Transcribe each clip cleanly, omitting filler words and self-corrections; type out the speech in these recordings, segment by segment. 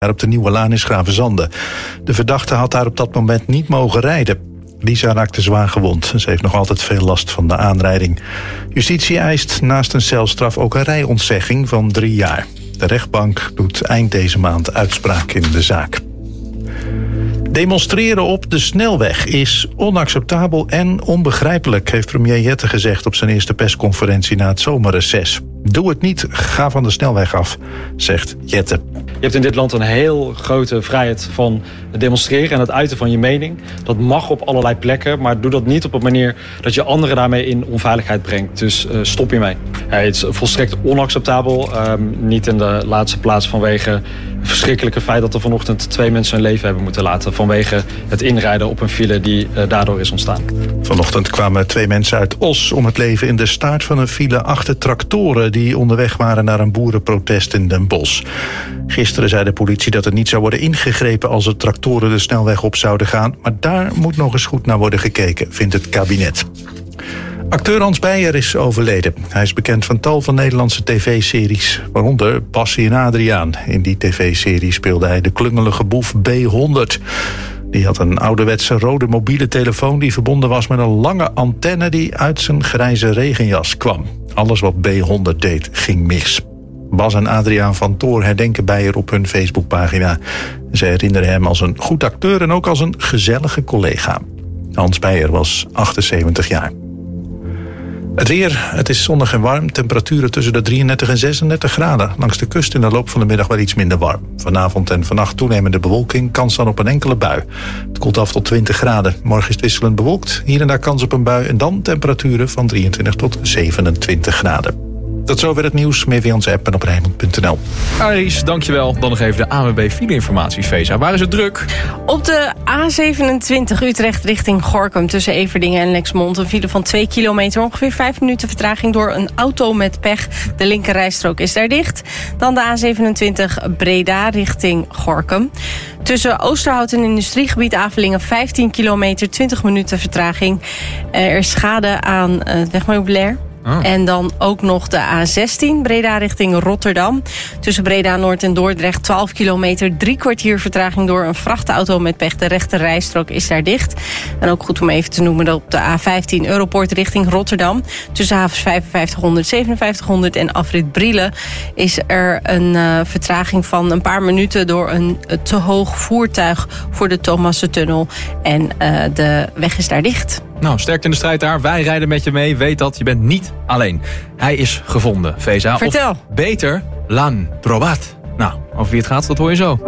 op de Nieuwe Laan in Gravenzande. De verdachte had daar op dat moment niet mogen rijden. Lisa raakte zwaar gewond. Ze heeft nog altijd veel last van de aanrijding. Justitie eist naast een celstraf ook een rijontzegging van 3 jaar. De rechtbank doet eind deze maand uitspraak in de zaak. Demonstreren op de snelweg is onacceptabel en onbegrijpelijk, heeft premier Jette gezegd op zijn eerste persconferentie na het zomerreces. Doe het niet, ga van de snelweg af, zegt Jette. Je hebt in dit land een heel grote vrijheid van het demonstreren en het uiten van je mening. Dat mag op allerlei plekken, maar doe dat niet op een manier dat je anderen daarmee in onveiligheid brengt. Dus stop hiermee. Ja, het is volstrekt onacceptabel. Niet in de laatste plaats vanwege het verschrikkelijke feit dat er vanochtend 2 mensen hun leven hebben moeten laten vanwege het inrijden op een file die daardoor is ontstaan. Vanochtend kwamen 2 mensen uit Os om het leven in de staart van een file achter tractoren die onderweg waren naar een boerenprotest in Den Bosch. Gisteren zei de politie dat er niet zou worden ingegrepen als er tractoren de snelweg op zouden gaan, maar daar moet nog eens goed naar worden gekeken, vindt het kabinet. Acteur Hans Beyer is overleden. Hij is bekend van tal van Nederlandse tv-series, waaronder Bassie en Adriaan. In die tv-serie speelde hij de klungelige boef B100. Die had een ouderwetse rode mobiele telefoon die verbonden was met een lange antenne die uit zijn grijze regenjas kwam. Alles wat B100 deed ging mis. Bas en Adriaan van Toor herdenken Beyer op hun Facebookpagina. Ze herinneren hem als een goed acteur en ook als een gezellige collega. Hans Beyer was 78 jaar. Het weer, het is zonnig en warm. Temperaturen tussen de 33 en 36 graden. Langs de kust in de loop van de middag wel iets minder warm. Vanavond en vannacht toenemende bewolking. Kans dan op een enkele bui. Het koelt af tot 20 graden. Morgen is het wisselend bewolkt. Hier en daar kans op een bui. En dan temperaturen van 23 tot 27 graden. Tot zover het nieuws. Meer via onze app en op Rijnmond.nl. Aries, dankjewel. Dan nog even de ANWB file-informatie. Veza, waar is het druk? Op de A27 Utrecht richting Gorinchem tussen Everdingen en Lexmond. Een file van 2 kilometer. Ongeveer 5 minuten vertraging door een auto met pech. De linkerrijstrook is daar dicht. Dan de A27 Breda richting Gorinchem. Tussen Oosterhout en industriegebied Avelingen 15 kilometer, 20 minuten vertraging. Er is schade aan het wegmeubilair. En dan ook nog de A16, Breda richting Rotterdam. Tussen Breda Noord en Dordrecht 12 kilometer, 3 kwartier vertraging door een vrachtauto met pech. De rechte rijstrook is daar dicht. En ook goed om even te noemen dat op de A15 Europoort richting Rotterdam. Tussen havens 5500, 5700 en afrit Brielen is er een vertraging van een paar minuten door een te hoog voertuig voor de Thomassentunnel. En de weg is daar dicht. Nou, sterkte in de strijd daar. Wij rijden met je mee. Weet dat, je bent niet alleen. Hij is gevonden, Veza. Vertel. Of beter, l'han trobat. Nou, over wie het gaat, dat hoor je zo.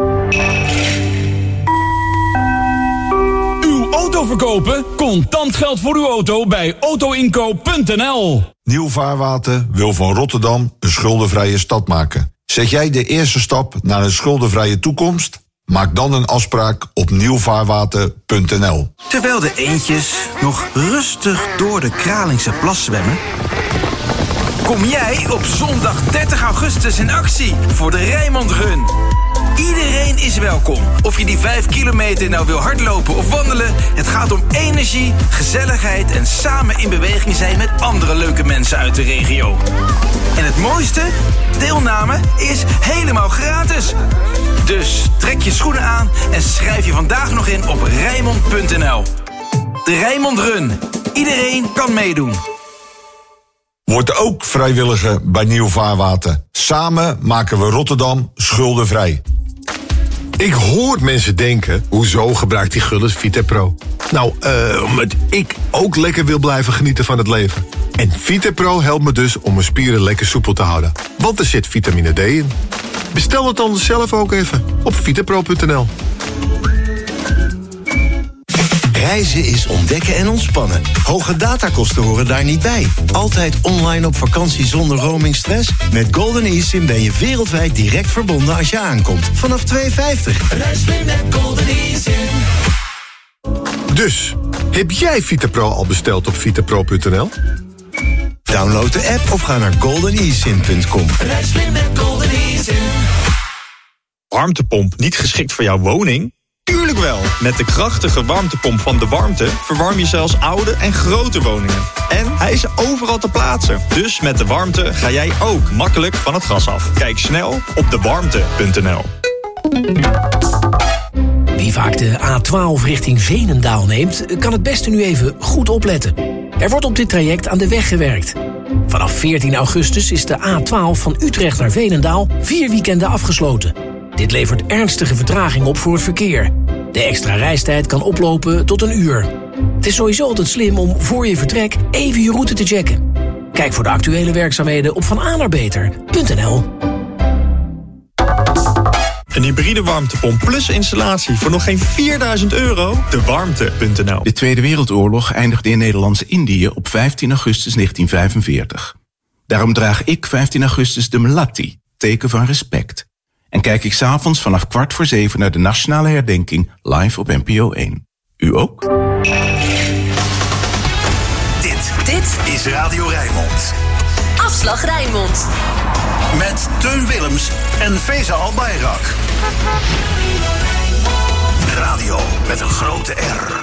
Uw auto verkopen? Contant geld voor uw auto bij autoinkoop.nl. Nieuw Vaarwater wil van Rotterdam een schuldenvrije stad maken. Zet jij de eerste stap naar een schuldenvrije toekomst? Maak dan een afspraak op nieuwvaarwater.nl. Terwijl de eendjes nog rustig door de Kralingse plas zwemmen, kom jij op zondag 30 augustus in actie voor de Rijnmond Run. Iedereen is welkom. Of je die 5 kilometer nou wil hardlopen of wandelen, het gaat om energie, gezelligheid en samen in beweging zijn met andere leuke mensen uit de regio. En het mooiste? Deelname is helemaal gratis. Dus trek je schoenen aan en schrijf je vandaag nog in op Rijnmond.nl. De Rijnmond Run. Iedereen kan meedoen. Word ook vrijwilliger bij Nieuw Vaarwater. Samen maken we Rotterdam schuldenvrij. Ik hoor mensen denken, hoezo gebruikt die Gullit VitaPro? Nou, omdat ik ook lekker wil blijven genieten van het leven. En VitaPro helpt me dus om mijn spieren lekker soepel te houden. Want er zit vitamine D in. Bestel het dan zelf ook even op vitapro.nl. Reizen is ontdekken en ontspannen. Hoge datakosten horen daar niet bij. Altijd online op vakantie zonder roamingstress? Met Golden eSIM ben je wereldwijd direct verbonden als je aankomt. Vanaf €2,50. Reis mee met Golden eSIM. Dus, heb jij VitaPro al besteld op vitapro.nl? Download de app of ga naar goldenesim.com. Reis mee met Golden eSIM. Warmtepomp niet geschikt voor jouw woning? Tuurlijk wel! Met de krachtige warmtepomp van De Warmte verwarm je zelfs oude en grote woningen. En hij is overal te plaatsen. Dus met De Warmte ga jij ook makkelijk van het gas af. Kijk snel op dewarmte.nl. Wie vaak de A12 richting Veenendaal neemt, kan het beste nu even goed opletten. Er wordt op dit traject aan de weg gewerkt. Vanaf 14 augustus is de A12 van Utrecht naar Veenendaal 4 weekenden afgesloten. Dit levert ernstige vertraging op voor het verkeer. De extra reistijd kan oplopen tot 1 uur. Het is sowieso altijd slim om voor je vertrek even je route te checken. Kijk voor de actuele werkzaamheden op vanaannaarbeter.nl. Een hybride warmtepomp plus installatie voor nog geen €4.000? Dewarmte.nl. De Tweede Wereldoorlog eindigde in Nederlands-Indië op 15 augustus 1945. Daarom draag ik 15 augustus de melatti, teken van respect. En kijk ik 's avonds vanaf 6:15 naar de nationale herdenking live op NPO 1. U ook? Dit is Radio Rijnmond. Afslag Rijnmond. Met Teun Willems en Feza Albayrak. Radio met een grote R.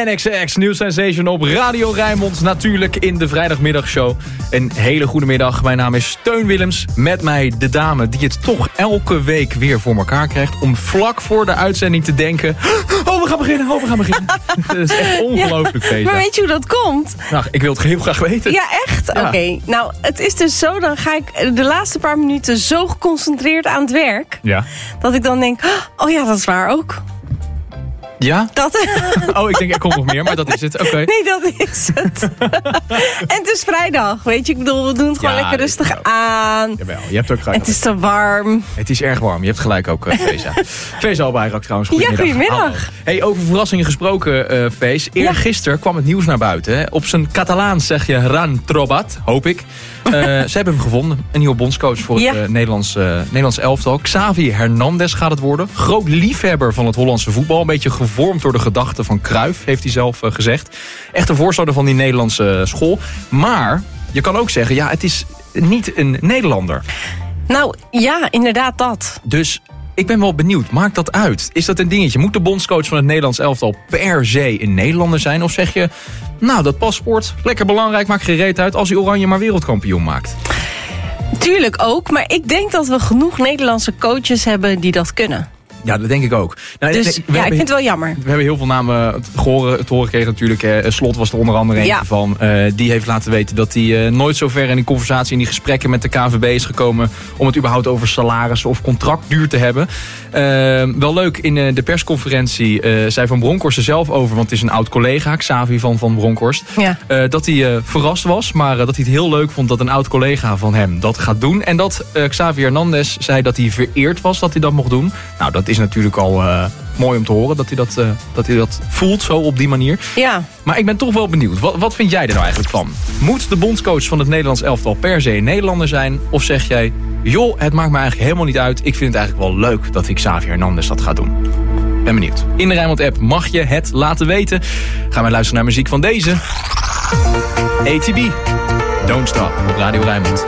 NXX, New Sensation op Radio Rijnmond. Natuurlijk in de vrijdagmiddagshow. Een hele goede middag. Mijn naam is Teun Willems. Met mij de dame die het toch elke week weer voor elkaar krijgt. Om vlak voor de uitzending te denken... Oh, we gaan beginnen. Dat is echt ongelooflijk, Feza. Maar weet je hoe dat komt? Nou, ik wil het heel graag weten. Ja, echt? Ja. Oké. Nou, het is dus zo, dan ga ik de laatste paar minuten zo geconcentreerd aan het werk... Ja. Dat ik dan denk, oh ja, dat is waar ook. Ja? Dat... Oh, ik denk, er komt nog meer, maar dat is het. Oké. Nee, dat is het. En het is vrijdag, weet je. Ik bedoel, we doen het gewoon lekker rustig aan. Jawel, je hebt ook gelijk. Het is te warm. Het is erg warm, je hebt gelijk ook, Feza. Feza Albayrak trouwens, goedemiddag. Ja, goedemiddag. Hey, over verrassingen gesproken, Fees. Eergisteren kwam het nieuws naar buiten. Hè. Op zijn Catalaans zeg je Ran Trobat, hoop ik. Ze hebben hem gevonden. Een nieuwe bondscoach voor het Nederlands elftal. Xavi Hernandez gaat het worden. Groot liefhebber van het Hollandse voetbal. Een beetje gevormd door de gedachten van Cruijff, heeft hij zelf gezegd. Echt een voorstander van die Nederlandse school. Maar je kan ook zeggen, ja, het is niet een Nederlander. Nou, ja, inderdaad dat. Dus ik ben wel benieuwd, maakt dat uit? Is dat een dingetje? Moet de bondscoach van het Nederlands elftal per se een Nederlander zijn? Of zeg je, nou, dat paspoort, lekker belangrijk, maakt geen reet uit als hij Oranje maar wereldkampioen maakt? Tuurlijk ook, maar ik denk dat we genoeg Nederlandse coaches hebben die dat kunnen. Ja, dat denk ik ook. Nou, dus ik vind het wel jammer. We hebben heel veel namen te horen gekregen natuurlijk. Slot was er onder andere een van. Die heeft laten weten dat hij nooit zo ver in die conversatie, in die gesprekken met de KNVB is gekomen om het überhaupt over salaris of contractduur te hebben. Wel leuk, in de persconferentie zei Van Bronckhorst er zelf over, want het is een oud collega, Xavi van Bronckhorst, dat hij verrast was, maar dat hij het heel leuk vond dat een oud collega van hem dat gaat doen. En dat Xavi Hernandez zei dat hij vereerd was dat hij dat mocht doen. Nou, dat is natuurlijk al mooi om te horen dat hij dat voelt zo op die manier. Ja. Maar ik ben toch wel benieuwd. Wat vind jij er nou eigenlijk van? Moet de bondscoach van het Nederlands elftal per se een Nederlander zijn? Of zeg jij, joh, het maakt me eigenlijk helemaal niet uit. Ik vind het eigenlijk wel leuk dat Xavi Hernandez dat gaat doen. Ben benieuwd. In de Rijnmond app mag je het laten weten. Gaan we luisteren naar muziek van deze. ATB. Don't Stop op Radio Rijnmond.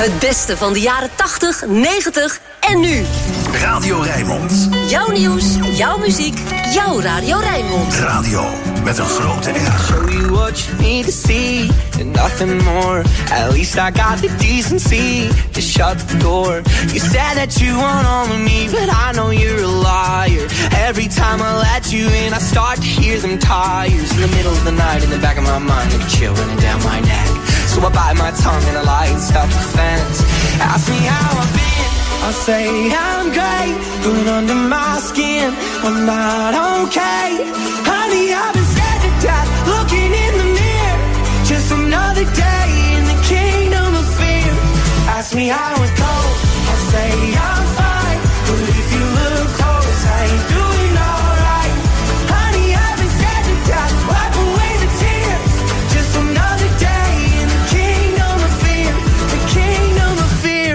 Het beste van de jaren 80, 90 en nu. Radio Rijnmond. Jouw nieuws, jouw muziek, jouw Radio Rijnmond. Radio met een grote R. Show you what you need to see and nothing more. At least I got the decency to shut the door. You said that you want all of me, but I know you're a liar. Every time I let you in, I start to hear them tires. In the middle of the night, in the back of my mind, like a chill running down my neck. So I bite my tongue and I lie in self-defense. Ask me how I've been, I'll say I'm great. But under my skin, I'm not okay. Honey, I've been scared to death, looking in the mirror. Just another day in the kingdom of fear. Ask me how it goes, I'll say I'm fine. But if you look close, I ain't doing alright. Honey, I've been scared to death, wipe away the tears. Just another day in the kingdom of fear. The kingdom of fear.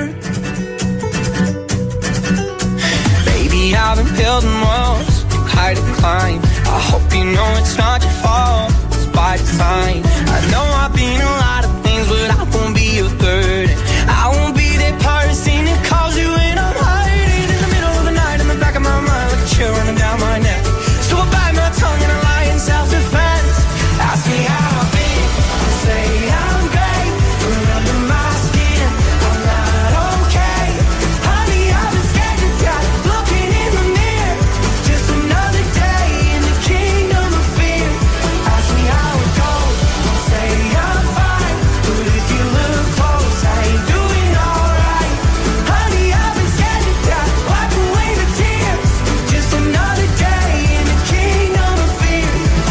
Baby, I've been building walls, high to climb. I hope you know it's not your fault, it's by design. I know I've been a lot of things, but I won't be your burden. I won't be that person that calls you when I'm hiding in the middle of the night, in the back of my mind, like a chill running down my neck. So I bite my tongue and I lie in self-defense. Ask me how I've been, I say I'm great, but under my skin, I'm not okay. Honey, I've been scared to death, looking in the mirror. Just another day in the kingdom of fear. Ask me how it goes, I'll say I'm fine. But if you look close, I ain't doing alright. Honey, I've been scared to death, wipe away the tears. Just another day in the kingdom of fear.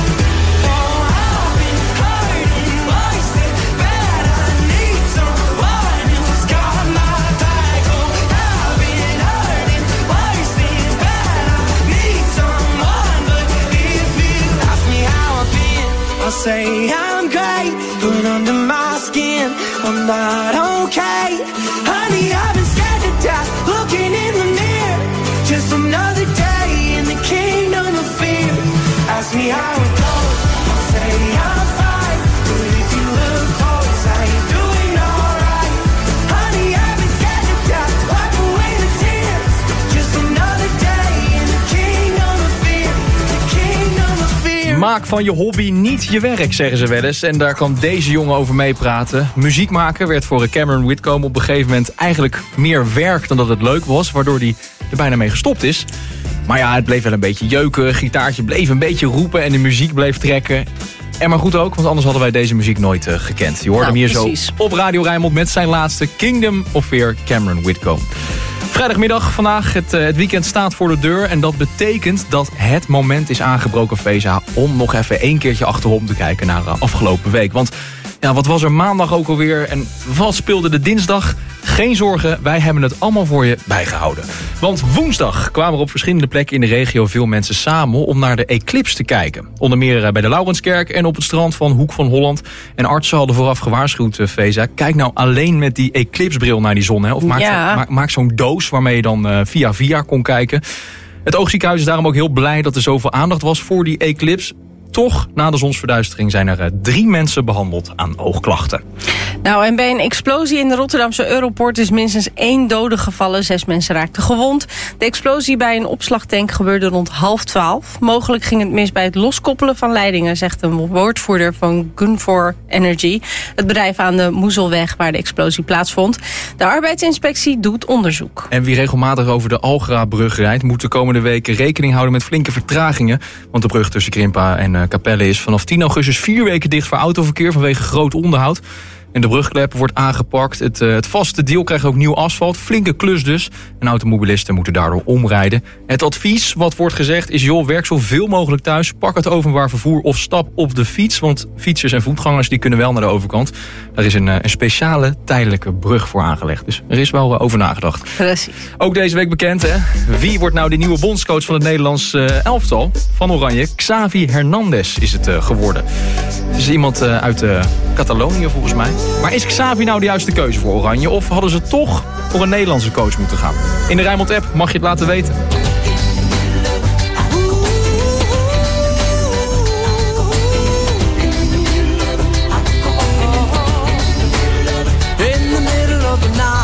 Oh, I've been hurting, worse than bad. I need someone who's got my back. Oh, I've been hurting, worse than bad. I need someone, but if you ask me how I've been, I'll say I'm great, but under my skin, I'm not okay. Honey, I've been scared to death, looking in the mirror. Just another day in the kingdom of fear. Ask me how it goes, I'll say I'm fine. But if you look close, I ain't doing alright. Honey, I've been scared to death, wipe away the tears. Just another day in the kingdom of fear. The kingdom of fear. Maak van je hobby niet je werk, zeggen ze wel eens. En daar kan deze jongen over meepraten. Muziek maken werd voor Cameron Whitcomb op een gegeven moment eigenlijk meer werk dan dat het leuk was. Waardoor hij er bijna mee gestopt is. Maar ja, het bleef wel een beetje jeuken. Gitaartje bleef een beetje roepen en de muziek bleef trekken. En maar goed ook, want anders hadden wij deze muziek nooit gekend. Je hoorde hem hier precies zo op Radio Rijnmond met zijn laatste Kingdom of Fear, Cameron Whitcomb. Vrijdagmiddag vandaag, het weekend staat voor de deur. En dat betekent dat het moment is aangebroken, Feza, om nog even één keertje achterom te kijken naar afgelopen week. Want ja, wat was er maandag ook alweer en wat speelde de dinsdag? Geen zorgen, wij hebben het allemaal voor je bijgehouden. Want woensdag kwamen er op verschillende plekken in de regio veel mensen samen om naar de eclipse te kijken. Onder meer bij de Laurenskerk en op het strand van Hoek van Holland. En artsen hadden vooraf gewaarschuwd, Feza, kijk nou alleen met die eclipsbril naar die zon. Hè? Of maak zo'n doos waarmee je dan via kon kijken. Het Oogziekenhuis is daarom ook heel blij dat er zoveel aandacht was voor die eclipse. Toch, na de zonsverduistering zijn er 3 mensen behandeld aan oogklachten. Nou, en bij een explosie in de Rotterdamse Europoort is minstens 1 dode gevallen. 6 mensen raakten gewond. De explosie bij een opslagtank gebeurde rond 11:30. Mogelijk ging het mis bij het loskoppelen van leidingen, zegt een woordvoerder van Gunvor Energy. Het bedrijf aan de Moezelweg waar de explosie plaatsvond. De arbeidsinspectie doet onderzoek. En wie regelmatig over de Algrabrug rijdt, moet de komende weken rekening houden met flinke vertragingen. Want de brug tussen Krimpa en Capelle is vanaf 10 augustus 4 weken dicht voor autoverkeer vanwege groot onderhoud. En de brugklep wordt aangepakt. Het vaste deel krijgt ook nieuw asfalt. Flinke klus dus. En automobilisten moeten daardoor omrijden. Het advies, wat wordt gezegd, is joh, werk zoveel mogelijk thuis. Pak het openbaar vervoer of stap op de fiets. Want fietsers en voetgangers die kunnen wel naar de overkant. Daar is een speciale tijdelijke brug voor aangelegd. Dus er is wel over nagedacht. Precies. Ook deze week bekend, hè? Wie wordt nou de nieuwe bondscoach van het Nederlands elftal van Oranje? Xavi Hernandez is het geworden. Het is iemand uit Catalonië volgens mij. Maar is Xavi nou de juiste keuze voor Oranje? Of hadden ze toch voor een Nederlandse coach moeten gaan? In de Rijnmond-app mag je het laten weten. In the middle of the night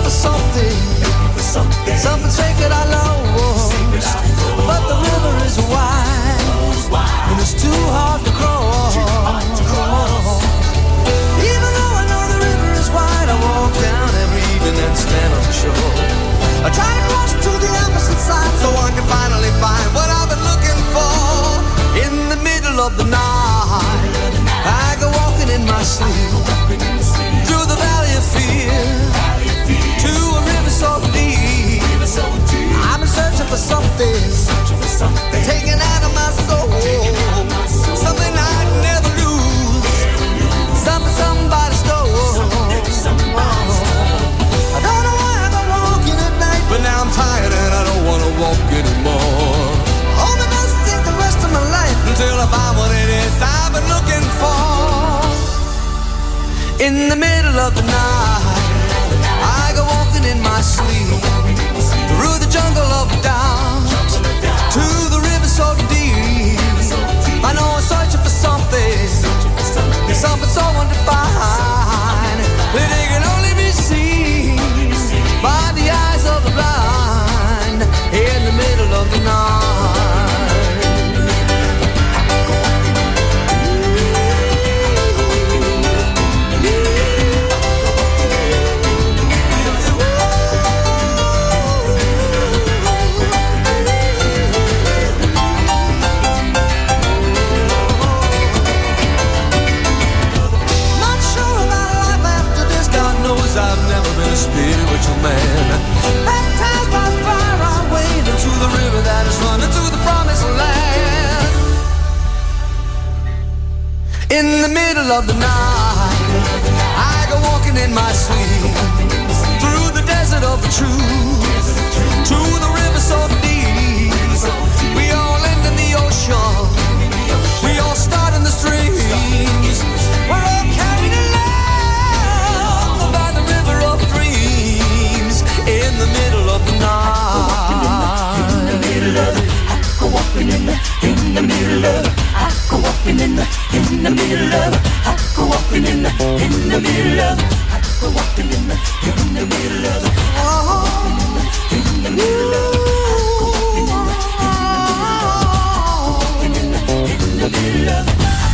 for something, something sacred I lost. But the river is wide, and it's too hard to cross. Even though I know the river is wide, I walk down every evening and stand on the shore. I try to cross to the opposite side so I can finally find what I've been looking for. In the middle of the night, I go walking in my sleep through the valley of fear to a river so deep. I've been searching for something taken out of my soul, something I'd never lose, something somebody stole. I don't know why I go walking at night, but now I'm tired and I don't want to walk anymore. Hope it doesn't take the rest of my life until I find what it is I've been looking for. In the middle of the night, I go walking in my sleep through the jungle of doubt to the river so deep. I know I'm searching for something, something so undefined that it can only be seen by the eyes of the blind. In the middle of the night. I've never been a spiritual man. Baptized by fire, I wade into the river that is running to the promised land. In the middle of the night, I go walking in my sleep through the desert of the truth to the river so deep. We all end in the ocean, we all start in the streams. We're all carried along by the river of dreams. In the middle of the night, in the middle of it, I go walking in the middle of it. I go walking in the middle of it. I go walking in the middle of it. I go walking in the middle of it. In the middle of it. In the middle of it.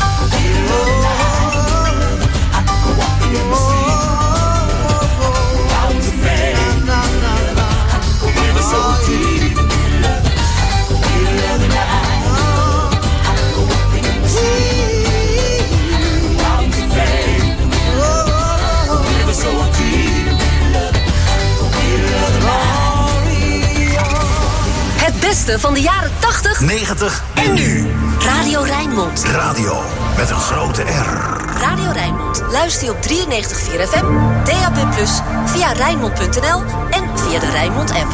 Het beste van de jaren 80, 90 en nu. Radio Rijnmond. Radio met een grote R. Radio Rijnmond. Luister je op 93.4 FM, DAB+, via Rijnmond.nl en via de Rijnmond app.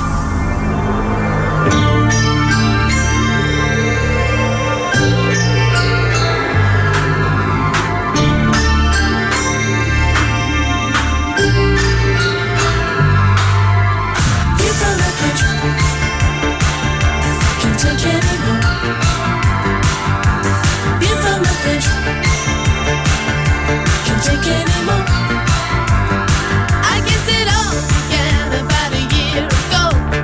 I guess it all began about a year ago.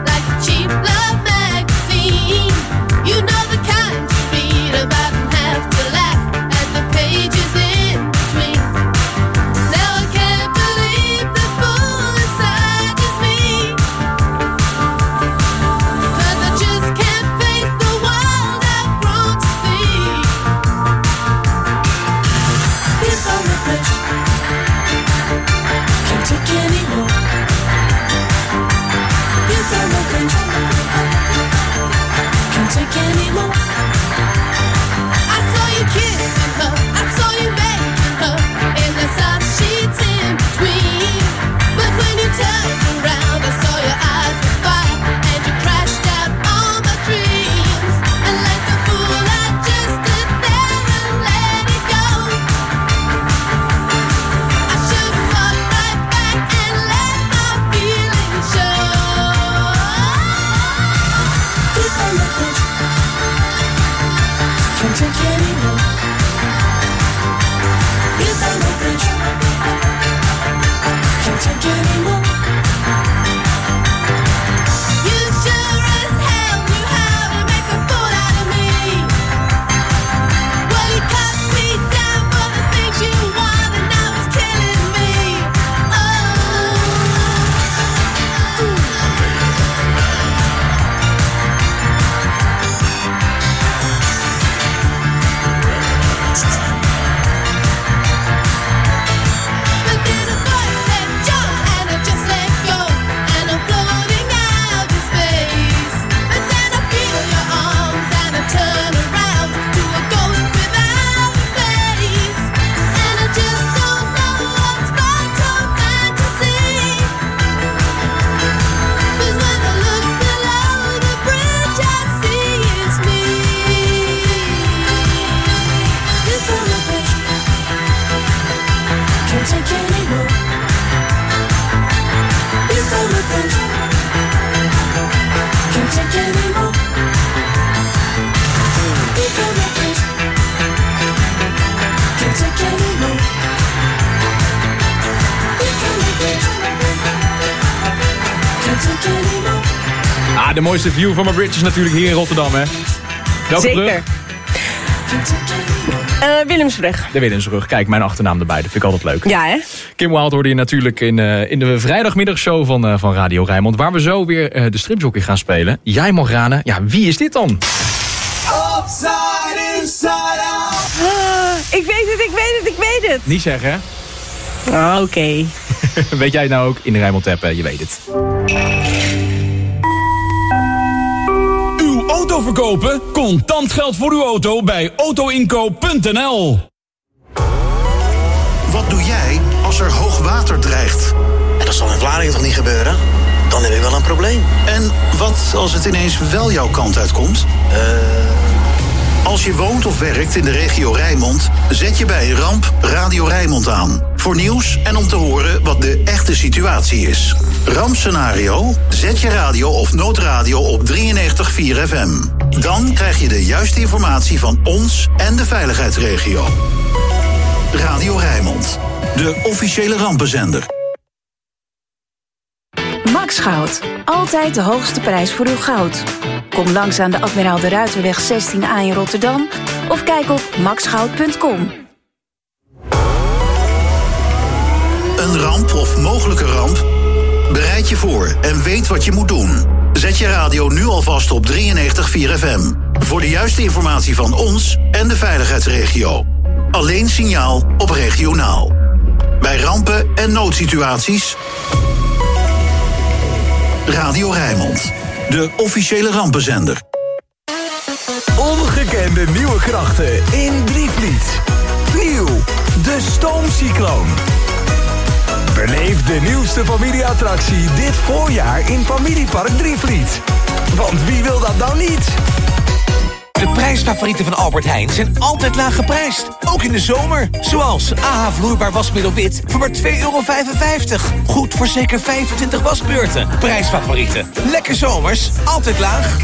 de mooiste view van mijn bridge is natuurlijk hier in Rotterdam, hè? Welke Zeker. brug? Willemsbrug. De Willemsbrug. Kijk, mijn achternaam erbij. Dat vind ik altijd leuk. Ja, hè? Kim Wilde hoorde je natuurlijk in de vrijdagmiddagshow van Radio Rijnmond. Waar we zo weer de stripjockey gaan spelen. Jij mag raden. Ja, wie is dit dan? Upside, inside out. Ik weet het. Niet zeggen, hè? Oké. Weet jij het nou ook? In de Rijnmond app, je weet het. Uw auto verkopen? Contant geld voor uw auto bij autoinkoop.nl. Wat doe jij als er hoog water dreigt? Dat zal in Vlaardingen toch niet gebeuren? Dan heb ik wel een probleem. En wat als het ineens wel jouw kant uitkomt? Als je woont of werkt in de regio Rijnmond, zet je bij een ramp Radio Rijnmond aan. Voor nieuws en om te horen wat de echte situatie is. Rampscenario? Zet je radio of noodradio op 93.4 FM. Dan krijg je de juiste informatie van ons en de veiligheidsregio. Radio Rijnmond, de officiële rampenzender. Max Goud. Altijd de hoogste prijs voor uw goud. Kom langs aan de Admiraal de Ruiterweg 16A in Rotterdam of kijk op maxgoud.com. Een ramp of mogelijke ramp? Bereid je voor en weet wat je moet doen. Zet je radio nu alvast op 93.4 FM. Voor de juiste informatie van ons en de veiligheidsregio. Alleen signaal op regionaal. Bij rampen en noodsituaties... Radio Rijnmond, de officiële rampenzender. Ongekende nieuwe krachten in Drievliet. Nieuw, de Stoomcycloon. Beleef de nieuwste familieattractie dit voorjaar in Familiepark Drievliet. Want wie wil dat nou niet? De prijsfavorieten van Albert Heijn zijn altijd laag geprijsd. Ook in de zomer. Zoals AH vloeibaar wasmiddel wit voor maar €2,55. Goed voor zeker 25 wasbeurten. Prijsfavorieten. Lekker zomers. Altijd laag.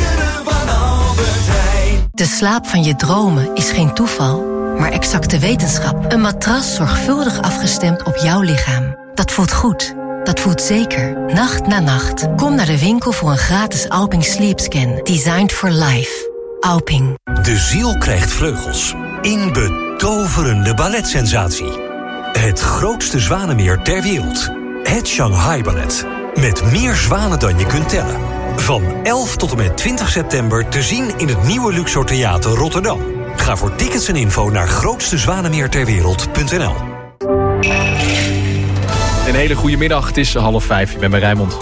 De slaap van je dromen is geen toeval, maar exacte wetenschap. Een matras zorgvuldig afgestemd op jouw lichaam. Dat voelt goed. Dat voelt zeker. Nacht na nacht. Kom naar de winkel voor een gratis Alping Sleep Scan. Designed for life. Alping. De ziel krijgt vleugels. In betoverende balletsensatie. Het grootste zwanenmeer ter wereld. Het Shanghai Ballet. Met meer zwanen dan je kunt tellen. Van 11 tot en met 20 september te zien in het nieuwe Luxor Theater Rotterdam. Ga voor tickets en info naar grootstezwanemeerterwereld.nl. Een hele goede middag, het is 4:30, ik ben bij Rijnmond.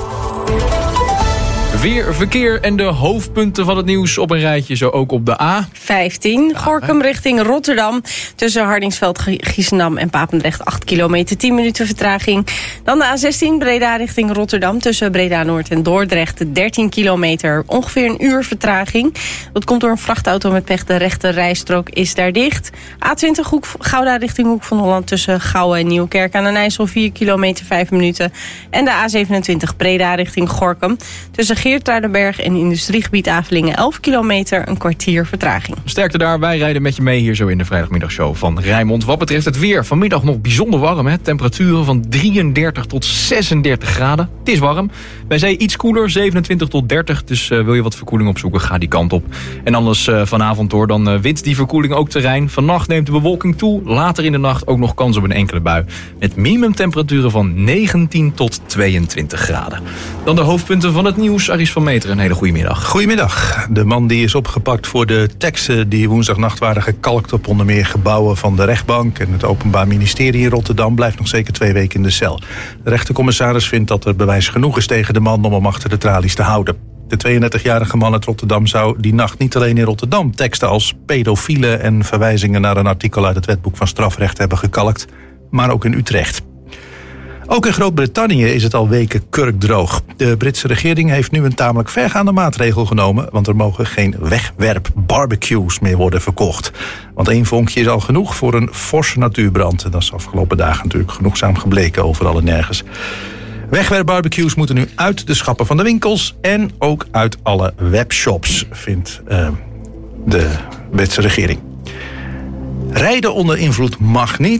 Weer verkeer en de hoofdpunten van het nieuws op een rijtje, zo ook op de A15, Gorinchem richting Rotterdam. Tussen Hardingsveld, Giesendam en Papendrecht 8 kilometer, 10 minuten vertraging. Dan de A16, Breda richting Rotterdam. Tussen Breda Noord en Dordrecht 13 kilometer, ongeveer een uur vertraging. Dat komt door een vrachtauto met pech, de rechte rijstrook is daar dicht. A20, Gouda richting Hoek van Holland. Tussen Gouwen en Nieuwkerk aan den IJssel 4 kilometer, 5 minuten. En de A27, Breda richting Gorinchem. Tussen Geertruidenberg en industriegebied Avelingen 11 kilometer, een kwartier vertraging. Sterkte daar, wij rijden met je mee hier zo in de vrijdagmiddagshow van Rijnmond. Wat betreft het weer, vanmiddag nog bijzonder warm. Hè? Temperaturen van 33 tot 36 graden. Het is warm. Bij zee iets koeler, 27 tot 30. Dus wil je wat verkoeling opzoeken, ga die kant op. En anders vanavond door, dan wint die verkoeling ook terrein. Vannacht neemt de bewolking toe. Later in de nacht ook nog kans op een enkele bui. Met minimumtemperaturen van 19 tot 22 graden. Dan de hoofdpunten van het nieuws. Aris van Meteren, een hele goede middag. Goedemiddag. De man die is opgepakt voor de teksten die woensdagnacht waren gekalkt op onder meer gebouwen van de rechtbank en het Openbaar Ministerie in Rotterdam blijft nog zeker 2 weken in de cel. De rechtercommissaris vindt dat er bewijs genoeg is tegen de man om hem achter de tralies te houden. De 32-jarige man uit Rotterdam zou die nacht niet alleen in Rotterdam teksten als pedofiele en verwijzingen naar een artikel uit het Wetboek van Strafrecht hebben gekalkt, maar ook in Utrecht. Ook in Groot-Brittannië is het al weken kurkdroog. De Britse regering heeft nu een tamelijk vergaande maatregel genomen, want er mogen geen wegwerp-barbecues meer worden verkocht. Want 1 vonkje is al genoeg voor een forse natuurbrand. En dat is de afgelopen dagen natuurlijk genoegzaam gebleken overal en nergens. Wegwerpbarbecues moeten nu uit de schappen van de winkels en ook uit alle webshops, vindt de Britse regering. Rijden onder invloed mag niet.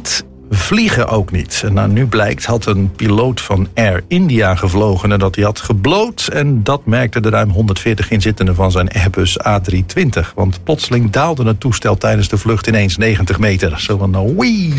vliegen ook niet. En nu blijkt, had een piloot van Air India gevlogen nadat hij had gebloot. En dat merkten de ruim 140 inzittenden van zijn Airbus A320. Want plotseling daalde het toestel tijdens de vlucht ineens 90 meter. Zo van, wee!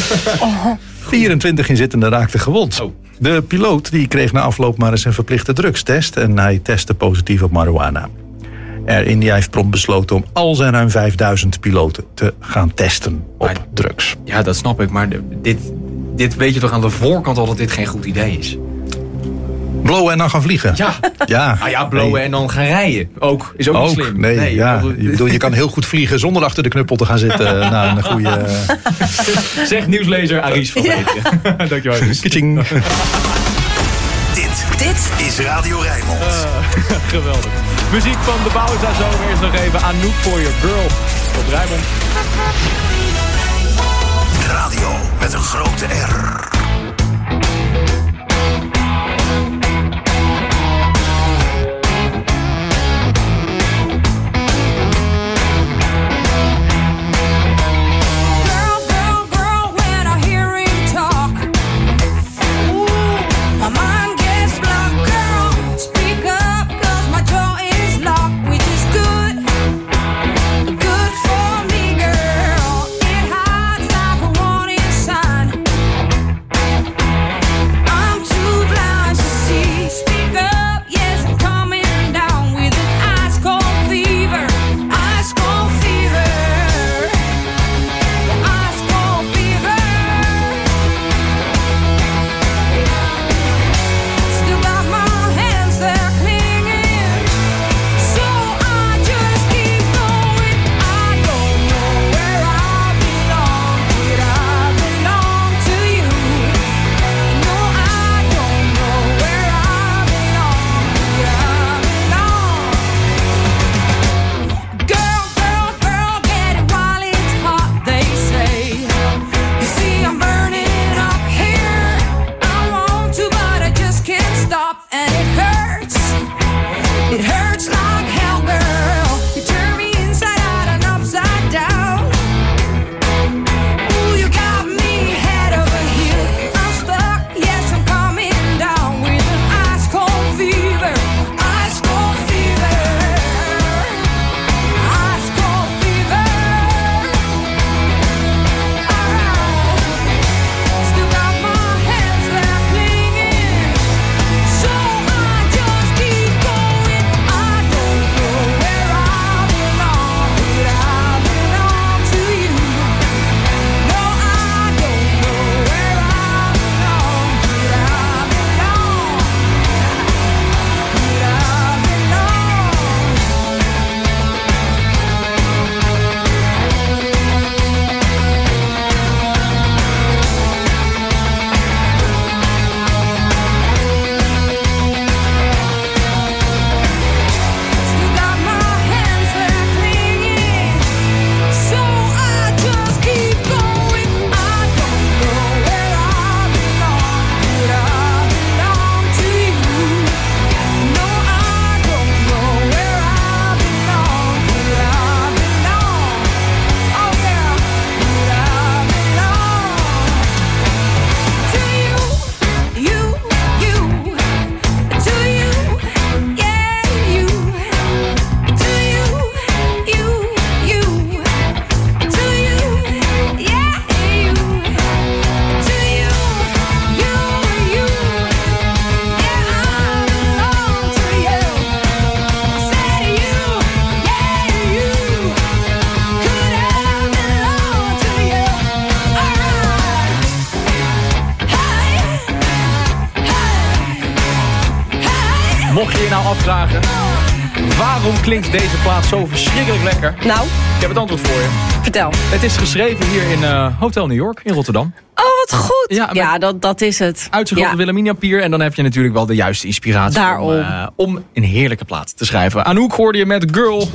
24 inzittenden raakten gewond. De piloot die kreeg na afloop maar eens een verplichte drugstest. En hij testte positief op marijuana. Air India heeft prompt besloten om al zijn ruim 5000 piloten te gaan testen op drugs. Ja, dat snap ik. Maar dit weet je toch aan de voorkant al dat dit geen goed idee is? Blowen en dan gaan vliegen. Ja, blowen en dan gaan rijden. Is ook niet slim. Je kan heel goed vliegen zonder achter de knuppel te gaan zitten. Na een goede... Zegt nieuwslezer Aries van Weten. Dankjewel Aries. Kitching. Dit is Radio Rijnmond. Geweldig. Muziek van de Bouwza Zomer is nog even Anouk voor je girl op Rijnmond. Radio met een grote R. Mocht je je nou afvragen, waarom klinkt deze plaat zo verschrikkelijk lekker? Nou? Ik heb het antwoord voor je. Vertel. Het is geschreven hier in Hotel New York in Rotterdam. Oh, wat goed. Ja, dat is het. Uitzicht op de Wilhelminapier. En dan heb je natuurlijk wel de juiste inspiratie om een heerlijke plaat te schrijven. Anouk hoorde je met Girl.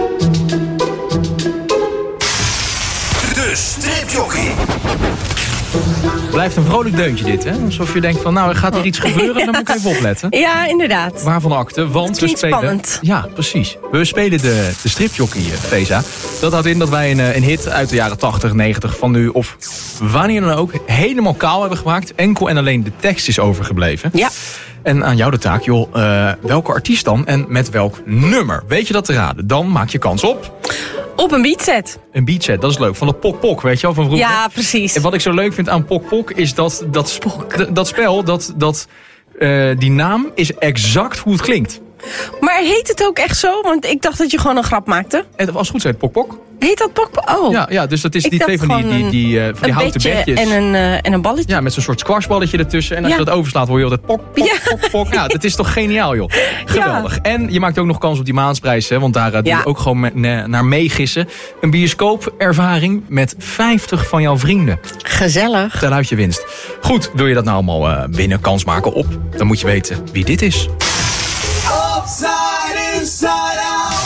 De stripjockey. Blijft een vrolijk deuntje dit, hè? Alsof je denkt van, nou, er gaat hier iets gebeuren, dan moet ik even opletten. Ja, inderdaad. Waarvan akte, want we spelen... spannend. Ja, precies. We spelen de stripjockey, Feza. Dat houdt in dat wij een hit uit de jaren 80, 90 van nu, of wanneer dan ook, helemaal kaal hebben gemaakt. Enkel en alleen de tekst is overgebleven. Ja. En aan jou de taak, joh, welke artiest dan en met welk nummer? Weet je dat te raden? Dan maak je kans op... Op een beatset. Een beatset, dat is leuk. Van de Pok Pok, weet je wel, van vroeger. Ja, precies. En wat ik zo leuk vind aan Pok Pok is dat spel, die naam is exact hoe het klinkt. Maar heet het ook echt zo? Want ik dacht dat je gewoon een grap maakte. En als het goed zijn, Pok Pok. Heet dat Pok Pok? Oh. Ja, dus dat is die twee van die houten bedjes. En een balletje. Ja, met zo'n soort squashballetje ertussen. En als je dat overslaat, hoor je altijd pok, pok, pok, pok. Ja, dat is toch geniaal, joh. Geweldig. Ja. En je maakt ook nog kans op die Maansprijs, hè, want daar doe je ook gewoon naar meegissen. Een bioscoopervaring met 50 van jouw vrienden. Gezellig. Tel uit je winst. Goed, wil je dat nou allemaal winnen, kans maken op? Dan moet je weten wie dit is. Upside, inside out.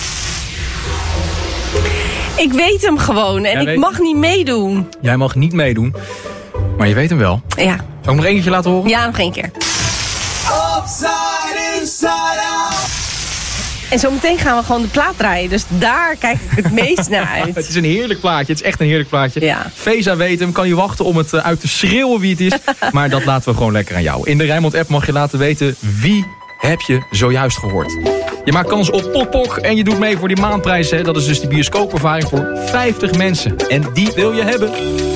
Ik weet hem gewoon en ik mag niet meedoen. Jij mag niet meedoen, maar je weet hem wel. Ja. Zal ik nog één keertje laten horen? Ja, nog één keer. Upside, inside out. En zometeen gaan we gewoon de plaat draaien. Dus daar kijk ik het meest naar uit. Het is een heerlijk plaatje. Het is echt een heerlijk plaatje. Ja. Feza weet hem. Kan je wachten om het uit te schreeuwen wie het is. Maar dat laten we gewoon lekker aan jou. In de Rijnmond app mag je laten weten wie heb je zojuist gehoord. Je maakt kans op Pok Pok en je doet mee voor die maandprijs. Hè? Dat is dus die bioscoopervaring voor 50 mensen. En die wil je hebben.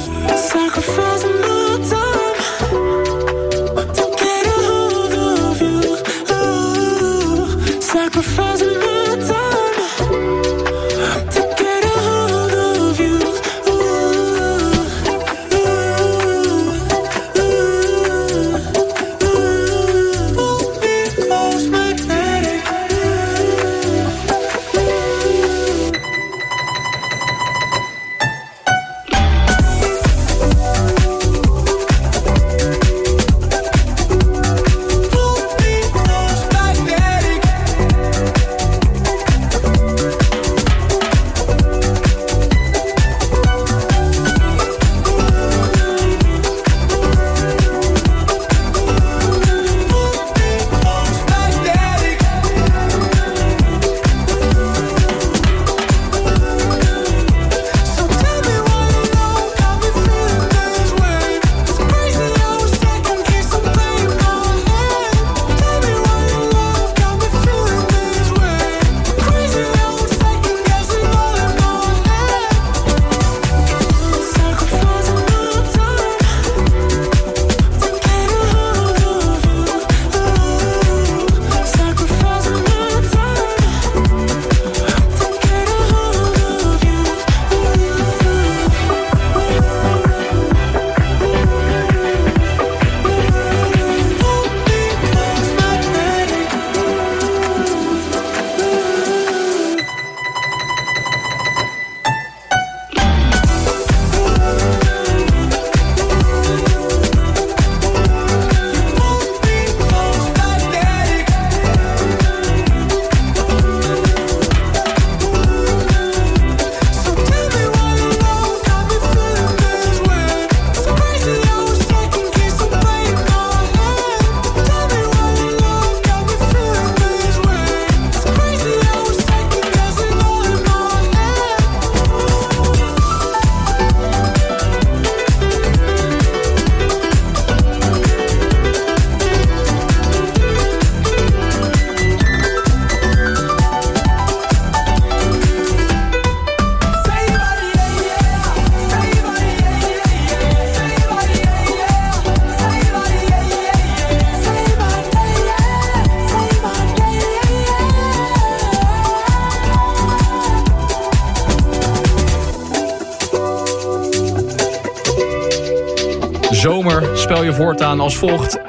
Zomer spel je voortaan als volgt.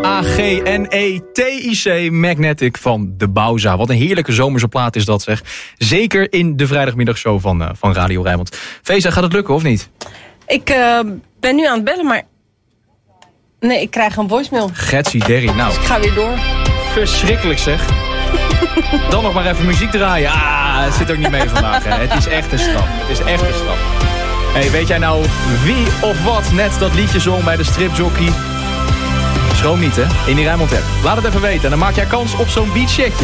M-A-G-N-E-T-I-C, Magnetic van de Bauza. Wat een heerlijke zomerse plaat is dat, zeg. Zeker in de vrijdagmiddagshow van Radio Rijnmond. Feza, gaat het lukken of niet? Ik ben nu aan het bellen, maar... Nee, ik krijg een voicemail. Getsie Derry, nou. Dus ik ga weer door. Verschrikkelijk, zeg. Dan nog maar even muziek draaien. Ah, het zit ook niet mee vandaag, hè. Het is echt een straf. Het is echt een straf. Hey, weet jij nou wie of wat net dat liedje zong bij de stripjockey? Schroom niet, hè? In die Rijnmond app. Laat het even weten en dan maak jij kans op zo'n beachcheckje.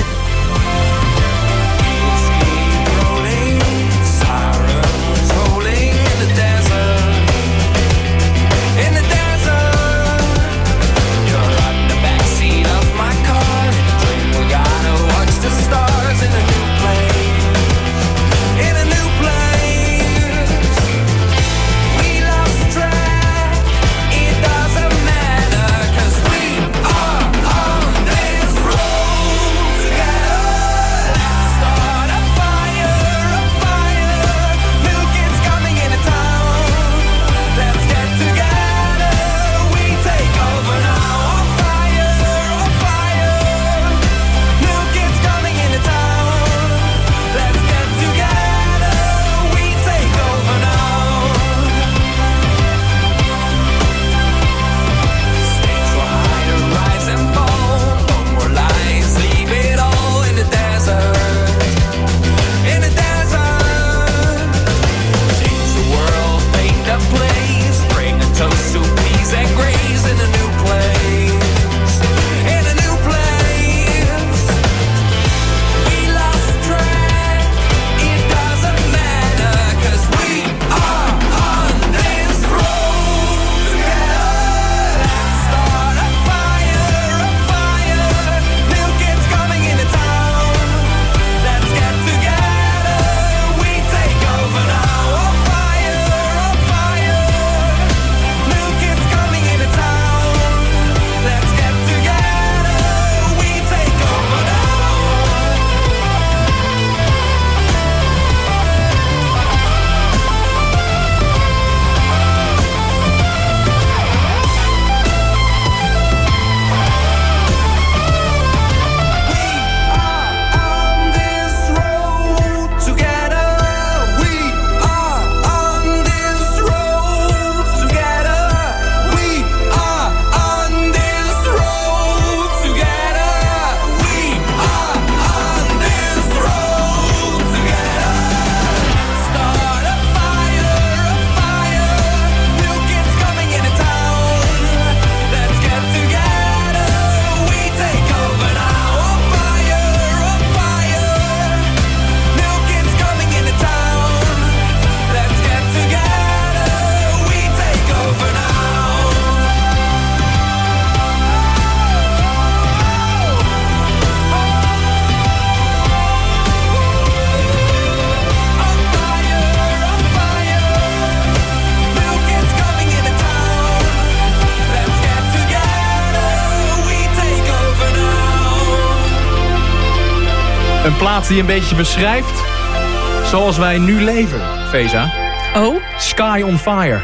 Een plaat die een beetje beschrijft zoals wij nu leven, Feza. Oh? Sky on Fire.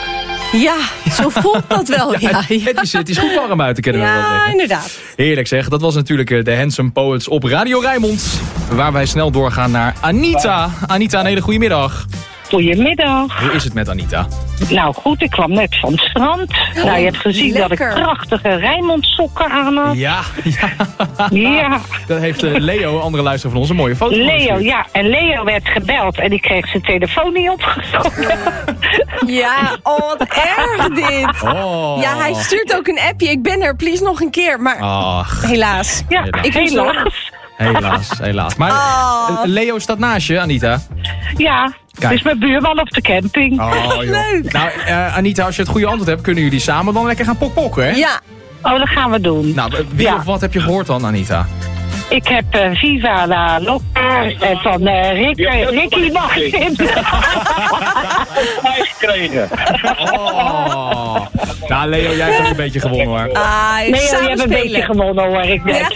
Ja, zo voelt dat wel. Ja. Het is goed warm buiten, kunnen we wel zeggen. Ja, inderdaad. Heerlijk zeg. Dat was natuurlijk de Handsome Poets op Radio Rijnmond. Waar wij snel doorgaan naar Anita. Anita, een hele goede middag. Goedemiddag. Hoe is het met Anita? Nou goed, ik kwam net van het strand. Nou, je hebt gezien dat ik prachtige Rijnmond sokken aan had. Ja. Ja. Dat heeft Leo, een andere luisteraar van ons, een mooie foto van Leo, ja. En Leo werd gebeld en die kreeg zijn telefoon niet opgestoken. Ja, oh wat erg dit. Oh. Ja, hij stuurt ook een appje. Ik ben er, please nog een keer. Maar helaas. Ja, helaas. Maar Leo staat naast je, Anita. Ja. Kijk. Dus mijn buurman op de camping. Oh, leuk. Nou, Anita, als je het goede antwoord hebt, kunnen jullie samen dan lekker gaan pokpokken, hè? Ja. Oh, dat gaan we doen. Nou, wie of wat heb je gehoord dan, Anita? Ik heb Viva la Loca van Ricky Martin. gekregen. Oh. Nou, Leo, jij hebt ook een beetje gewonnen, hoor. Leo, je hebt een beetje gewonnen, hoor. Ik denk.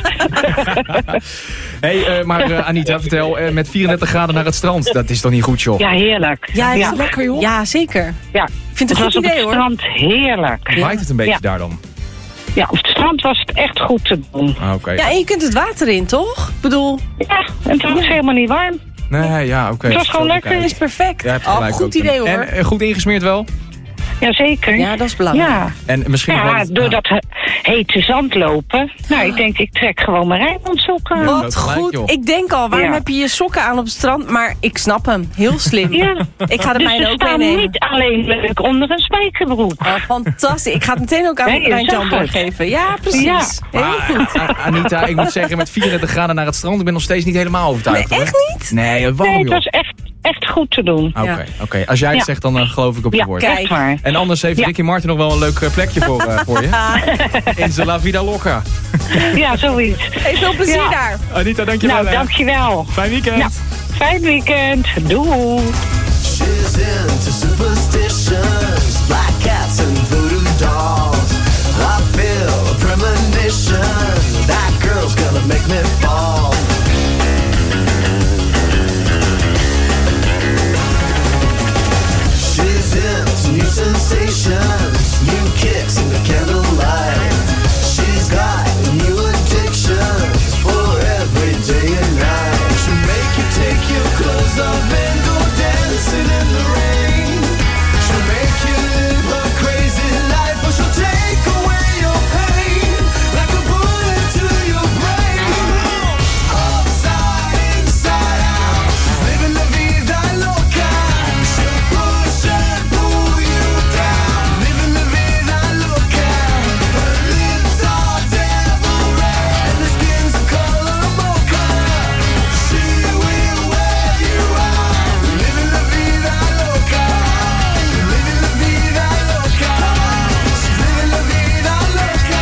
Hey, maar Anita, vertel, met 34 graden naar het strand. Dat is toch niet goed, joh? Ja, heerlijk. Ja, is lekker, joh? Ja, zeker. Ja. Ik vind het een goed idee, hoor. Het strand heerlijk. Waait het een beetje daar dan? Ja, op het strand was het echt goed te doen. Okay. Ja, en je kunt het water in, toch? Ik bedoel... Ja, en het was helemaal niet warm. Nee, ja, oké. Het was gewoon lekker. Het is perfect. Ja, goed idee, hoor. En goed ingesmeerd wel? Jazeker. Ja, dat is belangrijk. Ja, En misschien door dat hete zand lopen. Nou, ik denk, ik trek gewoon mijn Rijnmondsokken. Wat goed. Ik denk al, waarom heb je je sokken aan op het strand? Maar ik snap hem. Heel slim. Ja. Ik ga er dus mijne ook staan meenemen. niet alleen leuk onder een spijkerbroek. Oh, fantastisch. Ik ga het meteen ook aan Jan doorgeven. Ja, precies. Ja. Heel goed. Anita, ik moet zeggen, met 34 graden naar het strand, ik ben nog steeds niet helemaal overtuigd. Nee, hoor. echt niet? Nee, waarom Nee, het joh? was echt goed te doen. Oké. Als jij het zegt, dan geloof ik op je woord. Kijk. Waar. En anders heeft Ricky Martin nog wel een leuk plekje voor je. In zijn La Vida Loca. Ja, zoiets. Hey, veel plezier daar. Anita, dankjewel. Nou, dankjewel. Fijn weekend. Ja, fijn weekend. Doei. She's into superstitions, black cats and voodoo dolls. I feel a premonition, that girl's gonna make me fall. She's into new sensations, new kicks in the candlelight. She's got new addictions for every day and night. She'll make you take your clothes off and go dancing in the rain. She'll make you live a crazy life, but she'll take away your pain like a bullet to your brain. Upside, inside out, she's living la vida loca. She'll push and pull you down, living la vida loca. Her lips are devil red and her skin's the color mocha. She will wear you out, living la vida loca. Living la vida loca. She's living la vida loca.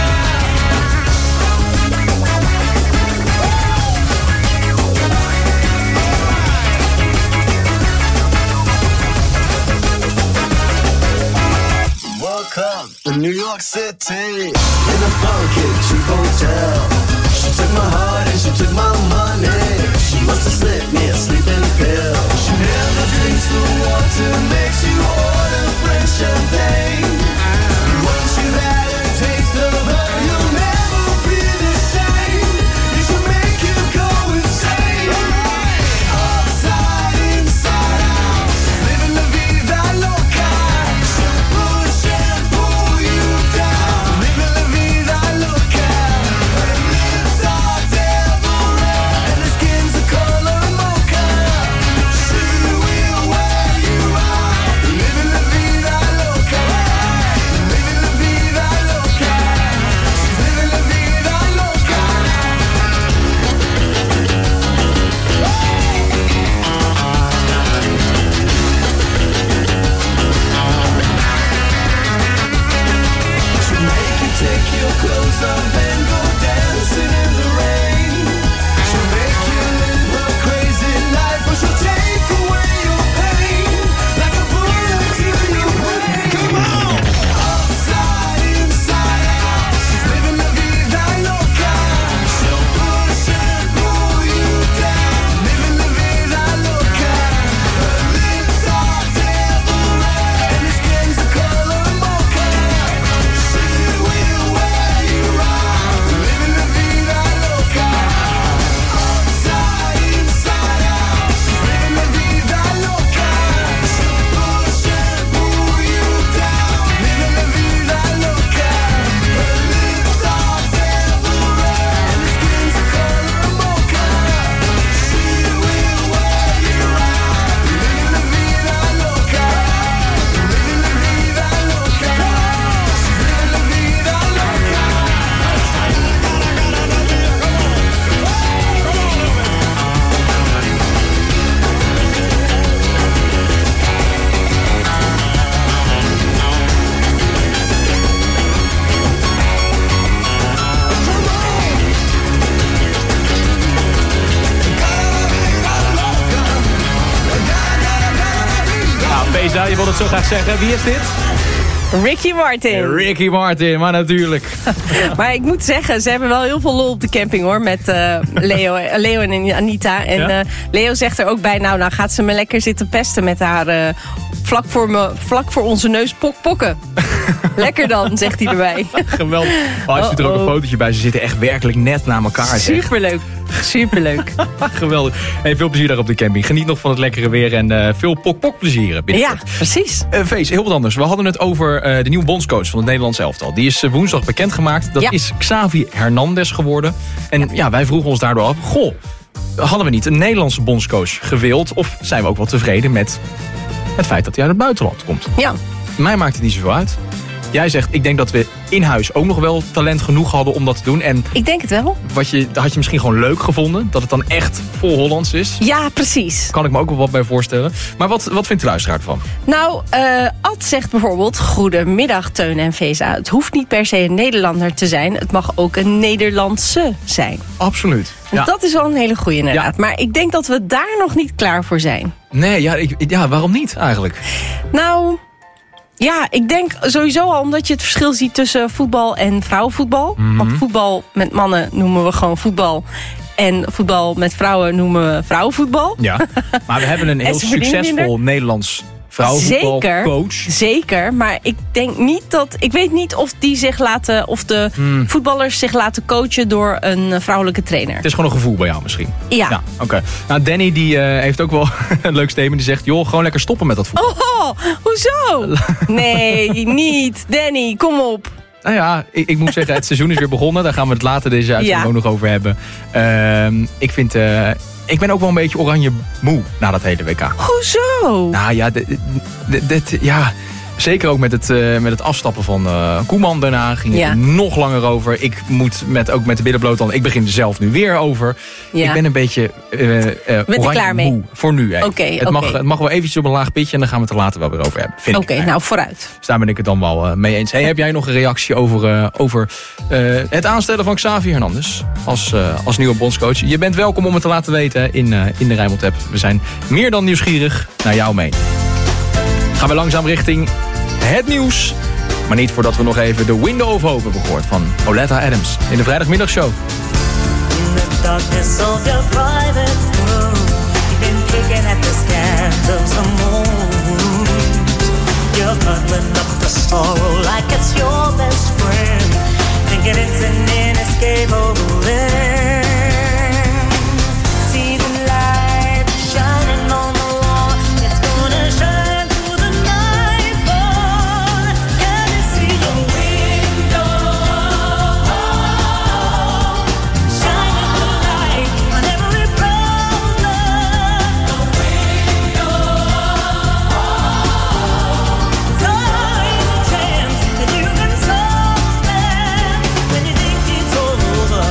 Woke up in New York City in a funky cheap hotel. She took my heart and she took my money. She must have slipped me a sleeping pill. She never drinks the water, makes you order French champagne. Once you've had a taste of her, you'll never be the same. It should make you go insane. Upside, inside out, she's living la vida loca. She'll push and pull you down, living la vida loca. Her lips are devil red and her skin's the color mocha. She will wear you out, living la vida loca. Living la vida loca. She's living la vida loca. She'll make you take your clothes off and go dancing in the rain. She'll make you live a crazy life, but she'll take away your pain like a bullet to your brain. Come on! Upside, inside out, she's living la vida loca. She'll push and pull you down, living la vida loca. Her lips are devil red and her skin's the color mocha. She will wear you out, living la vida loca. Upside, inside out, she's living la vida loca. She'll push and pull you down, living la vida loca. Her lips are devil red and her skin's the color mocha. She will wear you out, living la vida loca. Living la vida loca. She's living la vida loca. Nou, Beza, je wilde het zo graag zeggen. Wie is dit? Ricky Martin. Ricky Martin, maar natuurlijk. Maar ik moet zeggen, ze hebben wel heel veel lol op de camping hoor. Met Leo en Anita. En Leo zegt er ook bij, nou gaat ze me lekker zitten pesten met haar vlak voor onze neus pokken. Lekker dan, zegt hij erbij. Geweldig. Hij zit er ook een fotootje bij. Ze zitten echt werkelijk net na elkaar. Superleuk. Geweldig. Hey, veel plezier daar op de camping. Geniet nog van het lekkere weer en veel pok-pok-plezieren. Ja, precies. Vees, heel wat anders. We hadden het over de nieuwe bondscoach van het Nederlands elftal. Die is woensdag bekendgemaakt. Dat is Xavi Hernandez geworden. En wij vroegen ons daardoor af, hadden we niet een Nederlandse bondscoach gewild? Of zijn we ook wel tevreden met het feit dat hij uit het buitenland komt? Ja. Mij maakt het niet zoveel uit. Jij zegt, ik denk dat we in huis ook nog wel talent genoeg hadden om dat te doen. En ik denk het wel. had je misschien gewoon leuk gevonden? Dat het dan echt vol Hollands is? Ja, precies. Kan ik me ook wel wat bij voorstellen. Maar wat vindt de luisteraar ervan? Nou, Ad zegt bijvoorbeeld, goedemiddag Teun en Vesa. Het hoeft niet per se een Nederlander te zijn. Het mag ook een Nederlandse zijn. Absoluut. Ja. Dat is wel een hele goeie inderdaad. Ja. Maar ik denk dat we daar nog niet klaar voor zijn. Nee, waarom niet eigenlijk? Nou, ja, ik denk sowieso al omdat je het verschil ziet tussen voetbal en vrouwenvoetbal. Mm-hmm. Want voetbal met mannen noemen we gewoon voetbal. En voetbal met vrouwen noemen we vrouwenvoetbal. Ja, maar we hebben een heel succesvol Nederlands vrouwenvoetbalcoach. Zeker, maar ik denk niet dat. Ik weet niet of de voetballers zich laten coachen door een vrouwelijke trainer. Het is gewoon een gevoel bij jou misschien. Ja. Oké. Nou, Danny die heeft ook wel een leuk statement. Die zegt, joh, gewoon lekker stoppen met dat voetbal. Oh, hoezo? Nee, niet. Danny, kom op. Nou ja, ik moet zeggen, het seizoen is weer begonnen. Daar gaan we het later deze uitzending ook nog over hebben. Ik ben ook wel een beetje oranje moe na dat hele WK. Hoezo? Nou ja, zeker ook met het afstappen van Koeman. Daarna ging het er nog langer over. Ik moet ook met de billen bloot dan. Ik begin er zelf nu weer over. Ja. Ik ben een beetje oranje klaar mee? Moe. Voor nu. Het mag wel eventjes op een laag pitje. En dan gaan we het er later wel weer over hebben. Oké, nou vooruit. Dus daar ben ik het dan wel mee eens. Hey, heb jij nog een reactie over het aanstellen van Xavi Hernandez als nieuwe bondscoach? Je bent welkom om het te laten weten in de Rijnmond app. We zijn meer dan nieuwsgierig naar jou mee. Gaan we langzaam richting het nieuws. Maar niet voordat we nog even de Window of Hope hebben gehoord van Oleta Adams in de vrijdagmiddagshow. In the darkness of your private room, you've been picking at the scans of some wounds. You're cuddling up the sorrow like it's your best friend, thinking it's an inescapable end. See the light shining on the wall, it's gonna shine. Over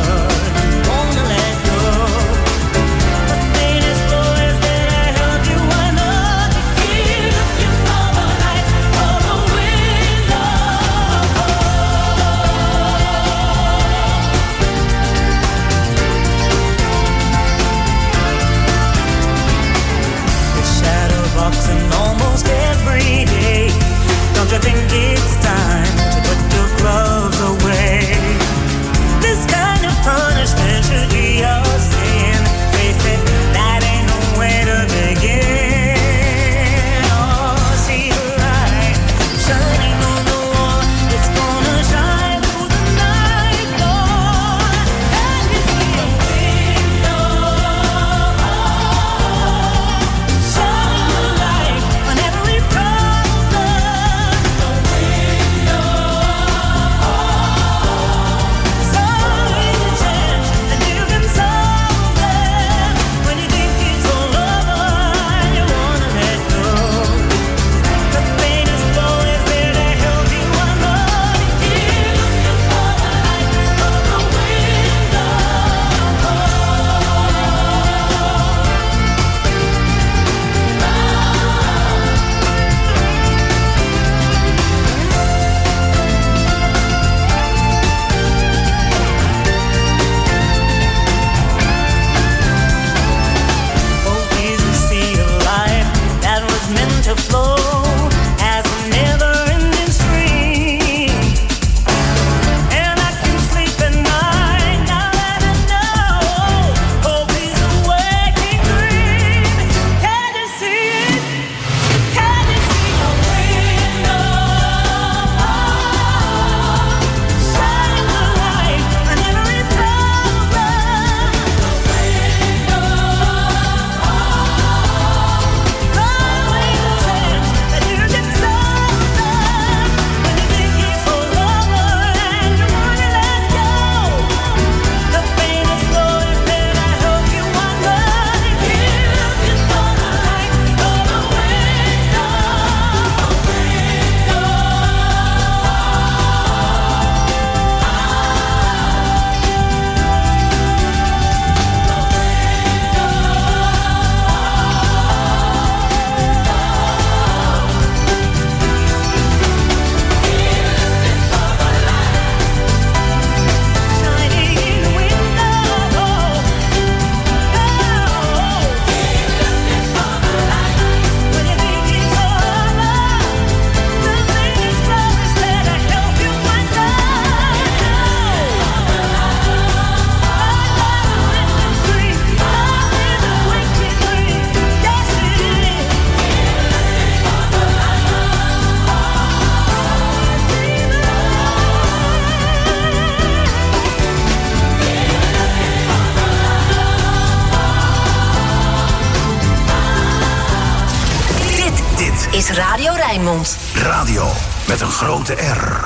Radio Rijnmond. Radio met een grote R.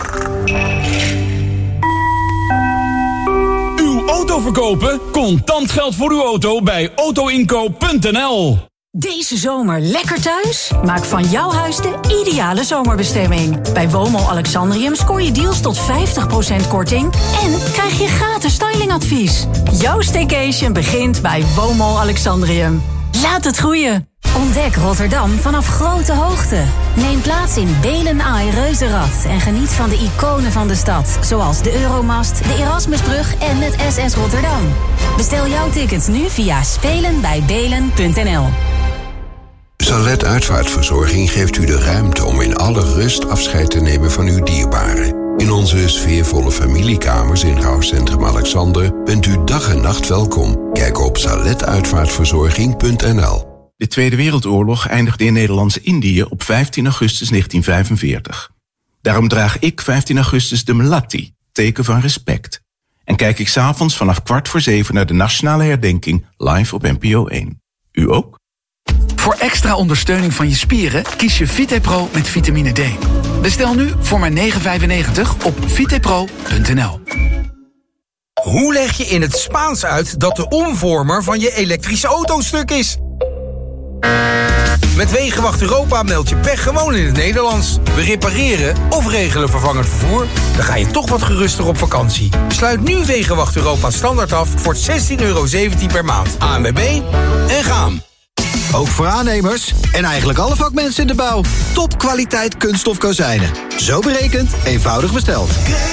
Uw auto verkopen? Contant geld voor uw auto bij autoinkoop.nl. Deze zomer lekker thuis? Maak van jouw huis de ideale zomerbestemming. Bij Womol Alexandrium scoor je deals tot 50% korting... en krijg je gratis stylingadvies. Jouw staycation begint bij Womol Alexandrium. Laat het groeien. Ontdek Rotterdam vanaf grote hoogte. Neem plaats in Belen Eye Reuzenrad en geniet van de iconen van de stad. Zoals de Euromast, de Erasmusbrug en het SS Rotterdam. Bestel jouw tickets nu via spelenbijbelen.nl. Salet Uitvaartverzorging geeft u de ruimte om in alle rust afscheid te nemen van uw dierbaren. In onze sfeervolle familiekamers in rouwcentrum Alexander bent u dag en nacht welkom. Kijk op saletuitvaartverzorging.nl. De Tweede Wereldoorlog eindigde in Nederlands-Indië op 15 augustus 1945. Daarom draag ik 15 augustus de Melatti, teken van respect. En kijk ik 's avonds vanaf 6:15 naar de nationale herdenking live op NPO 1. U ook? Voor extra ondersteuning van je spieren kies je VitePro met vitamine D. Bestel nu voor maar €9,95 op vitepro.nl. Hoe leg je in het Spaans uit dat de omvormer van je elektrische auto stuk is? Met Wegenwacht Europa meld je pech gewoon in het Nederlands. We repareren of regelen vervangend vervoer. Dan ga je toch wat geruster op vakantie. Sluit nu Wegenwacht Europa standaard af voor €16,17 per maand. ANWB en gaan. Ook voor aannemers en eigenlijk alle vakmensen in de bouw. Topkwaliteit kunststof kozijnen. Zo berekend, eenvoudig besteld.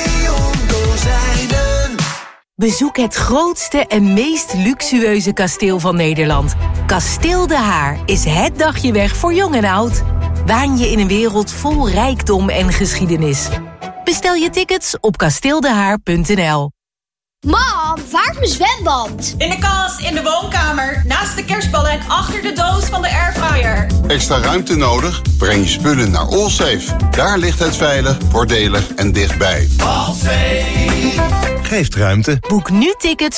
Bezoek het grootste en meest luxueuze kasteel van Nederland. Kasteel De Haar is het dagje weg voor jong en oud. Waan je in een wereld vol rijkdom en geschiedenis. Bestel je tickets op kasteeldehaar.nl. Mam, waar is mijn zwembad? In de kast, in de woonkamer, naast de kerstballen en achter de doos van de airfryer. Extra ruimte nodig? Breng je spullen naar Allsafe. Daar ligt het veilig, voordelig en dichtbij. Allsafe geeft ruimte. Boek nu tickets